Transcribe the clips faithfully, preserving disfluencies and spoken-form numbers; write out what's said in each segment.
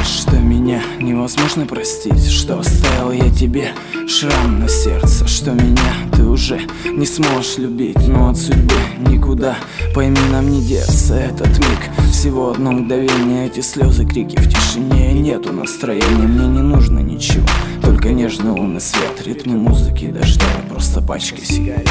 что меня невозможно простить, что оставил я тебе шрам на сердце, что меня ты уже не сможешь любить. Но от судьбы никуда, пойми, нам не деться. Этот миг, всего одно мгновение, эти слезы, крики в тишине. Нету настроения, мне не нужно ничего, только нежный лунный свет, ритмы музыки и дождя, просто пачка сигарет.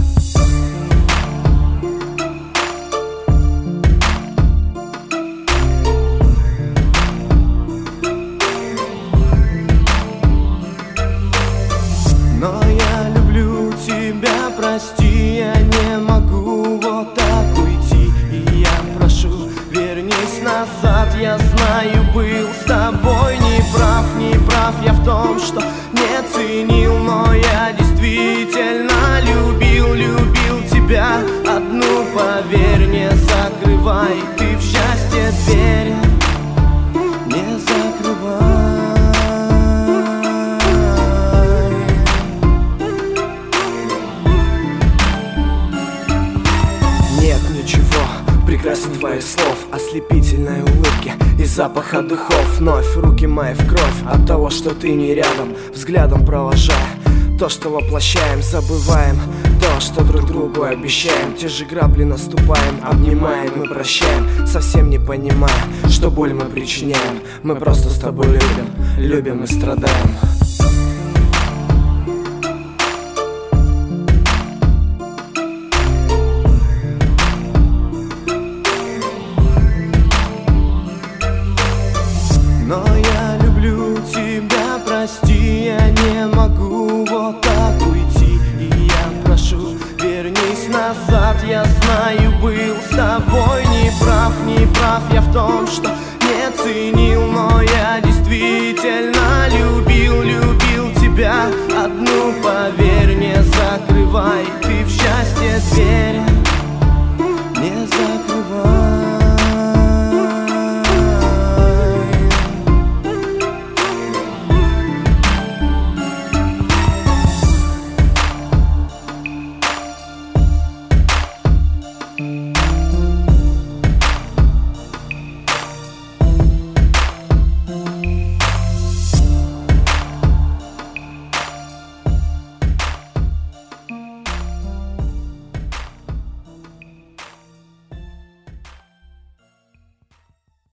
Но я люблю тебя, прости, я не могу вот так уйти. И я прошу, вернись назад, я знаю, был с тобой неправ. Не прав я в том, что не ценил, но я действительно любил, любил тебя одну, поверь, не закрывай ты в счастье дверь, не закрывай. Нет ничего прекрасней твоих слов, ослепительной улыбки и запаха духов. Вновь руки мои в кровь от того, что ты не рядом, взглядом провожая то, что воплощаем. Забываем то, что друг другу обещаем. Те же грабли наступаем, обнимаем и прощаем, совсем не понимая, что боль мы причиняем. Мы просто с тобой любим, любим и страдаем. Но я люблю тебя, прости, я не могу вот так уйти. И я прошу, вернись назад, я знаю, был с тобой неправ. Не прав я в том, что